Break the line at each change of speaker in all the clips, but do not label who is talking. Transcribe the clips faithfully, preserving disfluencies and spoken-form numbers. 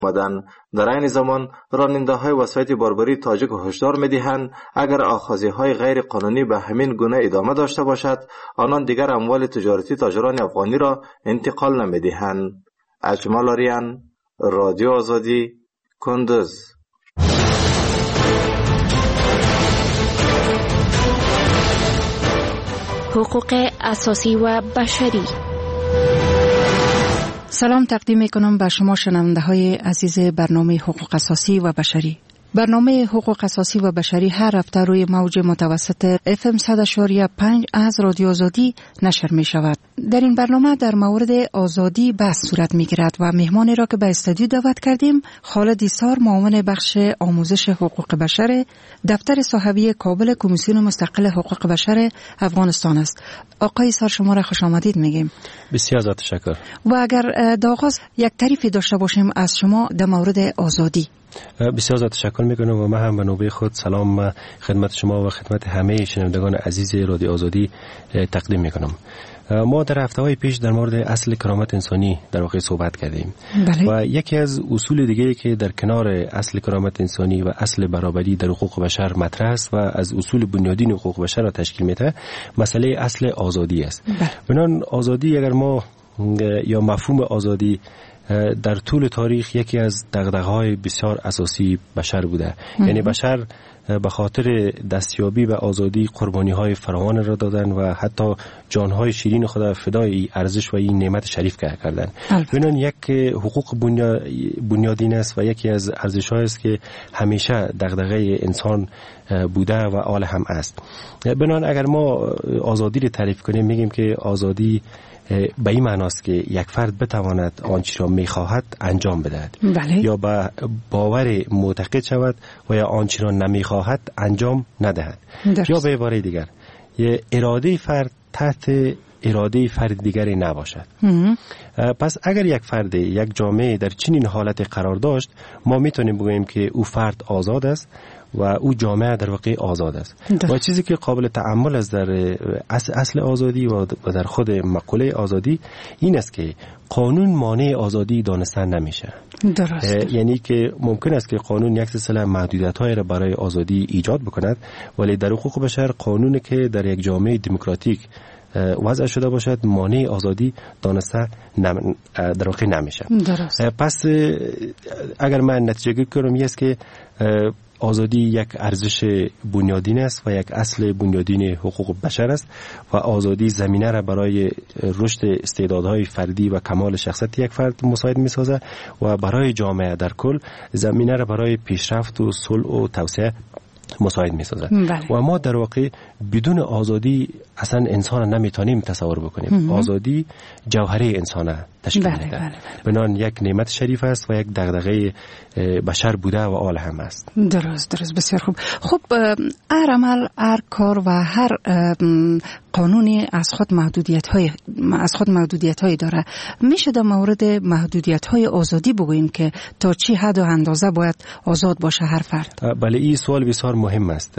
آمدند. در این زمان راننده های وسایط باربری تاجیک هشدار می‌دهند اگر آخذی های غیر قانونی به همین گونه ادامه داشته باشد آنان دیگر اموال تجارتی تاجران افغانی را انتقال نمی‌دهند. اجمل آریان، رادیو آزادی، کندز.
حقوق اساسی و بشری.
سلام تقدیم میکنم به شما شنونده های عزیز برنامه حقوق اساسی و بشری. برنامه حقوق اساسی و بشری هر هفته روی موج متوسط اف ام صد و پنج از رادیو آزادی نشر می شود. در این برنامه در مورد آزادی بحث صورت می گیرد و مهمانی را که به استودیو دعوت کردیم خالد ایسار، معاون بخش آموزش حقوق بشر دفتر صاحبی کابل کمیسیون مستقل حقوق بشر افغانستان است. آقای ایسار شما را خوش آمدید میگیم.
بسیار زیاد تشکر.
و اگر در آغاز یک تعریفی داشته باشیم از شما در مورد آزادی.
بسیار زیاد تشکر میکنم و من هم به نوبه خود سلام خدمت شما و خدمت همه شنوندگان عزیز رادیو آزادی تقدیم میکنم. ما در هفته‌های پیش در مورد اصل کرامت انسانی در واقع صحبت کردیم. بله. و یکی از اصول دیگه که در کنار اصل کرامت انسانی و اصل برابری در حقوق بشر مطرح است و از اصول بنیادین حقوق بشر را تشکیل میده مسئله اصل آزادی است. بله. بنابراین آزادی اگر ما یا مفهوم آزادی در طول تاریخ یکی از دغدغه‌های بسیار اساسی بشر بوده. یعنی بشر به خاطر دستیابی به آزادی قربانی‌های فراوان را دادن و حتی جان‌های شیرین خود فدای این ارزش و این نعمت شریف کردند. بنابراین یک حقوق بنیادین است و یکی از ارزش‌هایی است که همیشه دغدغه انسان بوده و آل هم است. بنابراین اگر ما آزادی را تعریف کنیم میگیم که آزادی به این معناست که یک فرد بتواند آنچه را میخواهد انجام بدهد. بله. یا به باور معتقد شود و یا آنچه را نمیخواهد انجام ندهد. درست. یا به عباره دیگر یه اراده فرد تحت اراده فرد دیگری نباشد. پس اگر یک فرد یک جامعه در چنین حالت قرار داشت ما میتونیم بگوییم که او فرد آزاد است و او جامعه در واقع آزاد است. ده. و چیزی که قابل تأمل است در اصل آزادی و در خود مقوله آزادی این است که قانون مانع آزادی دانستن نمیشه. درست. یعنی که ممکن است که قانون یک سلسله محدودیت‌های را برای آزادی ایجاد بکند ولی در حقوق بشر قانونی که در یک جامعه دموکراتیک وضع شده باشد مانع آزادی دانسته نم... در واقع نمیشه. درست. پس اگر من نتیجه گیری کنم این است که آزادی یک ارزش بنیادین است و یک اصل بنیادین حقوق بشر است و آزادی زمینه را برای رشد استعدادهای فردی و کمال شخصیت یک فرد مساعد می‌سازد و برای جامعه در کل زمینه را برای پیشرفت و صلح و توسعه مساعد می‌سازد. بله. و ما در واقع بدون آزادی اصلا انسان نمیتونیم تصور بکنیم. آزادی جوهره انسان تشکیل میده. بله بله. بنابراین یک نعمت شریف است و یک دغدغه بشر بوده و آل هم است.
درست درست بسیار خوب. خب هر عمل، هر کار و هر قانونی از خود محدودیت‌های از خود محدودیت‌های داره. میشه در مورد محدودیت‌های آزادی بگوییم که تا چی حد و اندازه باید آزاد باشه هر فرد؟
بله این سوال بسیار مهم است.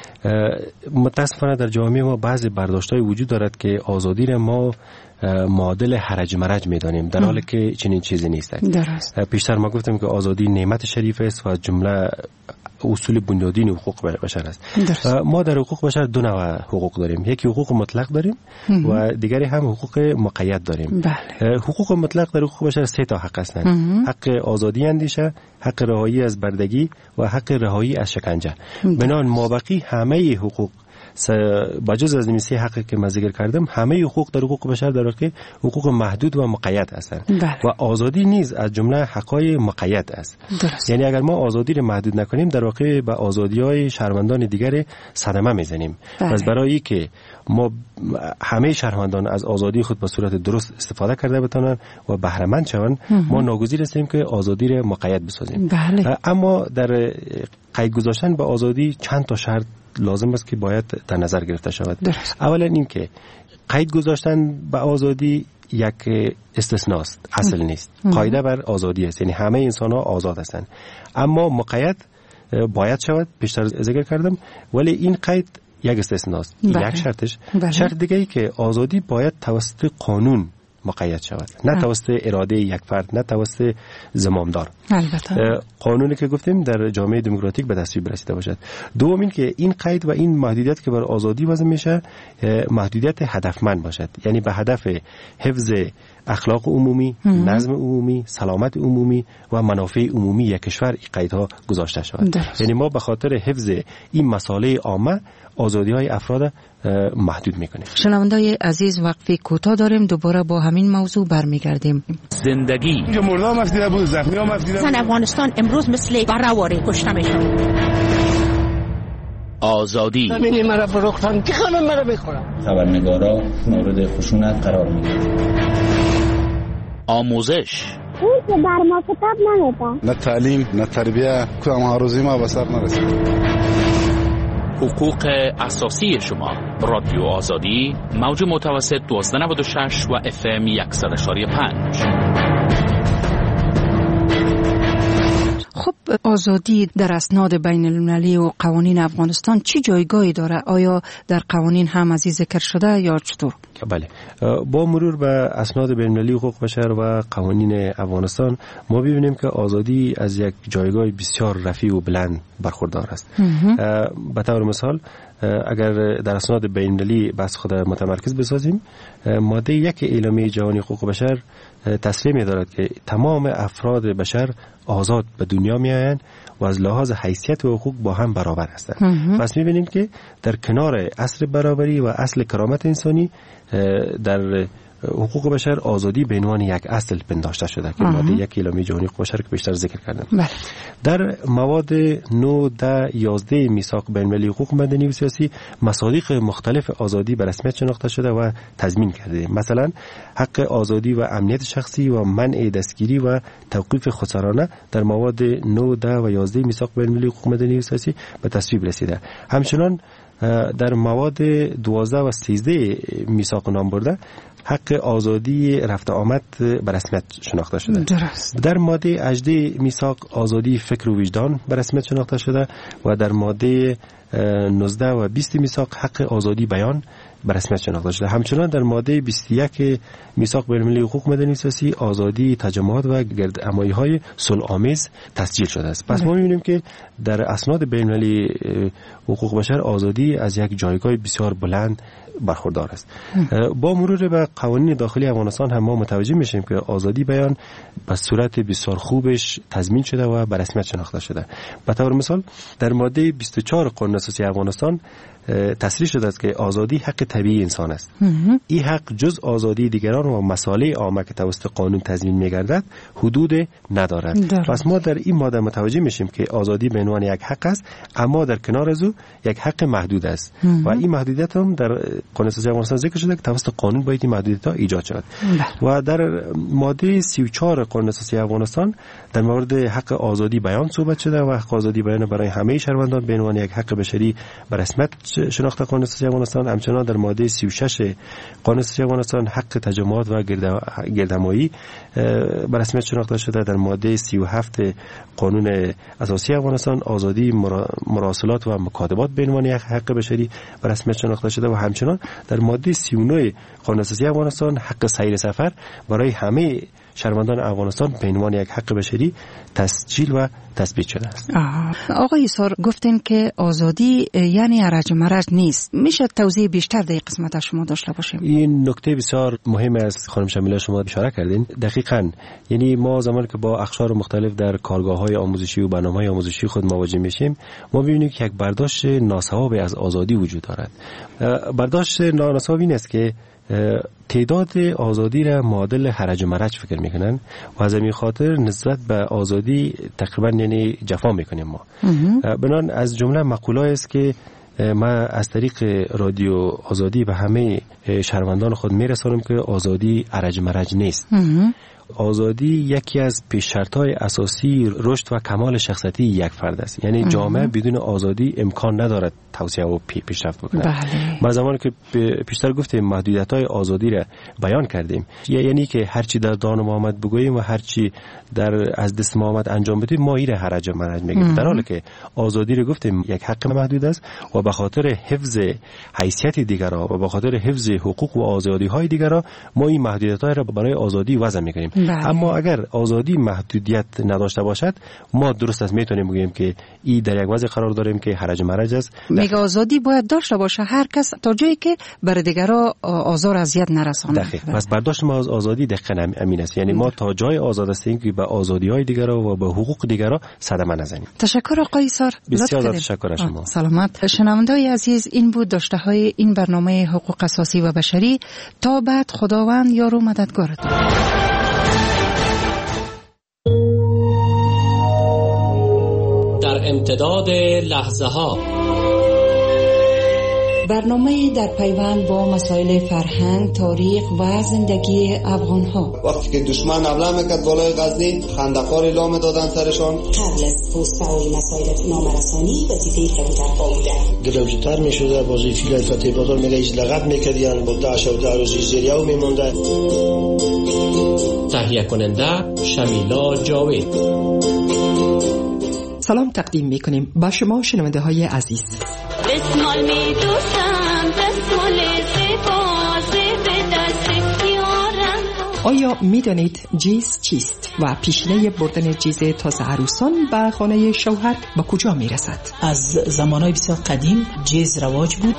متاسفانه در جامعه ما بعضی برداشت‌های وجود دارد که آزادی را ما معادل هرج مرج می‌دانیم در حالی که چنین چیزی نیست. درست. پیشتر ما گفتم که آزادی نعمت شریف است و جمله اصول بنیادین حقوق بشر است. درست. ما در حقوق بشر دو نوع حقوق داریم. یکی حقوق مطلق داریم مم. و دیگری هم حقوق مقید داریم. بله. حقوق مطلق در حقوق بشر سه تا حق هستند. حق آزادی اندیشه، حق رهایی از بردگی و حق رهایی از شکنجه. بنابراین مابقی همه حقوق بجز از این سه حقی که من ذکر کردم همه حقوق در حقوق بشر در واقع حقوق محدود و مقید هستند. بله. و آزادی نیز از جمله حقای مقید است. درست. یعنی اگر ما آزادی را محدود نکنیم در واقع به آزادی‌های شهروندان دیگر صدمه میزنیم. بله. پس برای که ما همه شهروندان از آزادی خود به صورت درست استفاده کرده بتوانند و بهره مند شوند ما ناگزیر هستیم که آزادی را مقید بسازیم. بله. اما در قید گذاشتن به آزادی چند تا شرط لازم است که باید در نظر گرفته شود. درست. اولا این که قید گذاشتن به آزادی یک استثناست، اصل نیست. قاعده بر آزادی است، یعنی همه انسان ها آزاد هستند. اما مقید باید شود، پیشتر ذکر کردم، ولی این قید یک استثناست. یک شرطش. بله. شرط دیگه ای که آزادی باید توسط قانون مقید شود، نه توسط اراده یک فرد، نه توسط زمامدار.
البته
قانونی که گفتیم در جامعه دموکراتیک به تصویب رسیده باشد. دوم این که این قید و این محدودیت که بر آزادی وضع میشه محدودیت هدفمند باشد، یعنی به هدف حفظ اخلاق عمومی، نظم عمومی، سلامت عمومی و منافع عمومی یک کشور این قیدها گذاشته شود. یعنی ما به خاطر حفظ این مسائل عامه آزادی های افراد محدود میکنیم.
شنوندای عزیز وقفی کوتاه داریم، دوباره با همین موضوع برمیگردیم.
زندگی
که مرده هم افدیده بود، زخمی هم افدیده بود.
افغانستان امروز مثل برهواره کشته میشن.
آزادی
ببینی مرا فروختن که خانم مرا بخورم.
خبرنگارا مورد خشونت قرار میگیرند.
آموزش
اون که بر ما کتاب نمیده،
نه تعلیم نه تربیه، کدام ها روزی ما به سر نرسید.
حقوق اساسی شما. رادیو آزادی موج متوسط دوازده نود و شش و اف ام صد و پنج.
خب آزادی در اسناد بین المللی و قوانین افغانستان چی جایگاهی داره؟ آیا در قوانین هم از این ذکر شده یا چطور؟
بله، با مرور به اسناد بین المللی حقوق بشر و قوانین افغانستان ما ببینیم که آزادی از یک جایگاه بسیار رفیع و بلند برخوردار است. به طور مثال اگر در اسناد بین المللی بحث خود متمرکز بسازیم، ماده یک اعلامیه جهانی حقوق بشر تصریح می‌دارد که تمام افراد بشر آزاد به دنیا میآیند و از لحاظ حیثیت و حقوق با هم برابر هستند. پس می‌بینیم که در کنار اصل برابری و اصل کرامت انسانی در حقوق بشر آزادی به عنوان یک اصل پنداشته شده که ماده یک اعلامیه جهانی حقوق بشر که بیشتر ذکر کردم.
بله.
در مواد نه، ده، یازده میثاق بین المللی حقوق مدنی و سیاسی مصادیق مختلف آزادی به رسمیت شناخته شده و تضمین کرده. مثلا حق آزادی و امنیت شخصی و منع دستگیری و توقیف خودسرانه در مواد نه، ده و یازده میثاق بین المللی حقوق مدنی و سیاسی به تصویب رسیده. همچنان در مواد دوازده و سیزده میثاق نام برده حق آزادی رفت آمد به رسمیت شناخته شده.
درست.
در ماده هجده میثاق آزادی فکر و وجدان به رسمیت شناخته شده و در ماده نوزده و بیست میثاق حق آزادی بیان به رسمیت شناخته شده. همچنان در ماده بیست و یک میثاق بین المللی حقوق مدنی و سیاسی آزادی تجمعات و گردهمایی‌های صلح‌آمیز تسجیل شده است. پس ما می‌بینیم که در اسناد بین المللی حقوق بشر آزادی از یک جایگاه بسیار بلند برخوردار است. با مرور به قوانین داخلی افغانستان هم ما متوجه میشیم که آزادی بیان به صورت بسیار خوبش تضمین شده و به رسمیت شناخته شده. به طور مثال در ماده بیست و چهار قانون اساسی افغانستان تصریح شده است که آزادی حق طبیعی انسان است. این حق جز آزادی دیگران و مسائل عامه که توسط قانون تضمین می‌گردد حدود ندارد. پس ما در این ماده متوجه میشیم که آزادی به عنوان یک حق است، اما در کنار از او یک حق محدود است و این محدودیت هم در قانون اساسی افغانستان ذکر شده که توسط قانون باید این محدودیت‌ها ایجاد شود. و در ماده سی و چهار قانون اساسی افغانستان در مورد حق آزادی بیان صحبت شده و حق آزادی بیان برای همه شهروندان به عنوان یک حق بشری به رسمیت شناخته قانون اساسی افغانستان. همچنان در ماده سی و شش قانون اساسی افغانستان حق تجمعات و گردهمایی به رسمیت شناخته شده. در ماده سی و هفت قانون اساسی افغانستان آزادی مراسلات و مکاتبات به عنوان یک حق بشری به رسمیت شناخته شده و همچنان در ماده سی و نه قانون اساسی افغانستان حق سیر سفر برای همه شهروندان افغانستان به عنوان یک حق بشری تسجیل و تثبیت شده است.
آقای ایثار گفتین که آزادی یعنی ارج مرج نیست. میشه توضیح بیشتر در این قسمت شما داشته باشیم؟
این نکته بسیار مهم است خانم شمیلا، شما اشاره کردین. دقیقاً یعنی ما زمانی که با اقشار مختلف در کارگاه‌های آموزشی و برنامه‌های آموزشی خود مواجه میشیم، ما می‌بینیم که یک برداشت ناسواب از آزادی وجود دارد. برداشت ناسواب این است که تعداد آزادی را معادل هرج و مرج فکر میکنن و از همین خاطر نسبت به آزادی تقریبا یعنی جفا میکنیم ما. بنان از جمله مقوله است که ما از طریق رادیو آزادی به همه شهروندان خود میرسانم که آزادی هرج مرج نیست. آزادی یکی از پیش شرط‌های اساسی رشد و کمال شخصیتی یک فرد است. یعنی جامعه بدون آزادی امکان ندارد توسعه و پیشرفت بکنه.
بله.
ما زمانی که پیشتر گفتیم محدودیت‌های آزادی را بیان کردیم، یعنی که هر چی در دان ما آمد بگوییم و هر چی در از دست ما آمد انجام بدیم ما ایره حرج مرج میگیم، در حالی که آزادی رو گفتیم یک حق محدود است و به خاطر حفظ حیثیت دیگران و به خاطر حفظ حقوق و آزادی‌های دیگران ما این محدودیت‌ها را برای آزادی وضع می‌کنیم. اما اگر آزادی محدودیت نداشته باشد ما درست است میتونیم بگیم که این در یک وضع قرار داریم که حرج مرج است.
میگه آزادی باید داشته باشه هر کس تا جایی که بر دیگران آزار اذیت نرسانه.
دقیق. پس برداشت ما از آزادی دقیقاً امین است. یعنی ما تا جای آزاد هستیم که به آزادی‌های دیگران و به حقوق دیگران صدمه نزنیم.
تشکر آقای ایثار.
بسیار تشکر از شما.
سلامت. شنونده‌های عزیز، این بود داشته های این برنامه حقوق اساسی و بشری. تا بعد خداوند یار و مددگارتون.
در امتداد لحظه ها
برنامه در پیوند با مسائل فرهنگ، تاریخ و زندگی افغان ها.
وقتی که دشمن حمله میکرد بالای غزنی خندق‌ها رو لام دادن سرشان.
قبل از پست‌های مسائل نامرسانی وظیفه کمتر بوده.
گلوجتر میشده وظیفه فتح بازار میگه ایش لغت میکردن با داعش و داروزی زیریو میمونده.
تهیه کننده شمیلا جاوید.
سلام تقدیم میکنیم با شما شنونده های عزیز.
بسمال می دوستم بسمال سپاس به دست یارم.
آیا میدانید جیز چیست و پیشینه بردن جیز تازه عروسان به خانه شوهر به کجا میرسد؟
از زمانهای بسیار قدیم جیز رواج بود.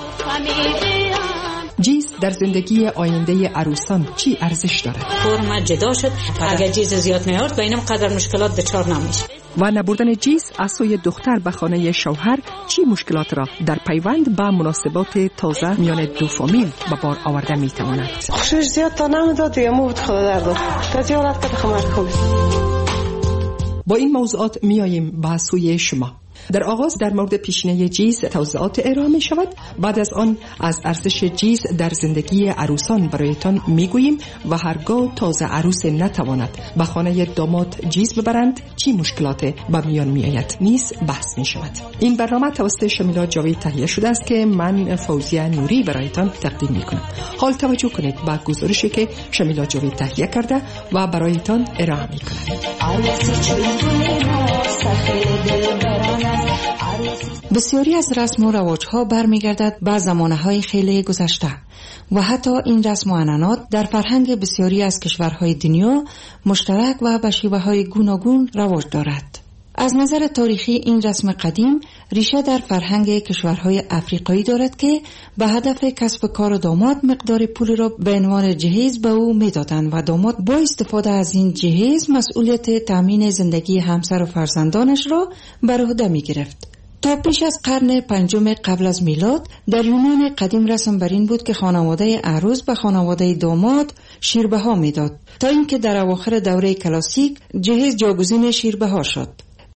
جیز در زندگی آینده عروسان چی ارزش دارد؟
فرم جدا شد، اگر جیز زیاد نیارد و اینم قدر مشکلات دچار نمیشه.
و نبردن جیز از سوی دختر به خانه شوهر چی مشکلات را در پیوند با مناسبات تازه میان دو فامیل به بار آورده میتواند؟
خوشش زیاد تا نمیداد دیگه مو بود خدا درد تجارت کرد خمر خوب.
با این موضوعات میاییم به سوی شما. در آغاز در مورد پیشینه جیز توضیحات ارائه می شود. بعد از آن از ارزش جیز در زندگی عروسان برایتان می گوییم و هرگاه تازه عروس نتواند به خانه داماد جیز ببرند چی مشکلات به میان می آید نیز بحث می شود. این برنامه توسط شمیلا جاوید تهیه شده است که من فوزیه نوری برایتان تقدیم می کنم. حال توجه کنید به گزارشی که شمیلا جاوید تهیه کرده و برایتان ارائه می کند. بسیاری از رسم و رواج‌ها برمیگردد به زمانه‌های خیلی گذشته و حتی این رسم و عنعنات در فرهنگ بسیاری از کشورهای دنیا مشترک و به شیوه‌های گوناگون رواج دارد. از نظر تاریخی این رسم قدیم ریشه در فرهنگ کشورهای افریقایی دارد که به هدف کسب کار داماد مقدار پول را به عنوان جهیز به او میدادند و داماد با استفاده از این جهیز مسئولیت تامین زندگی همسر و فرزندانش را بر عهده می‌گرفت. تا پیش از قرن پنجم قبل از میلاد در یونان قدیم رسم بر این بود که خانواده عروس به خانواده داماد شیربها میداد تا اینکه در اواخر دوره کلاسیک جهیز جاگزین شیربها شد.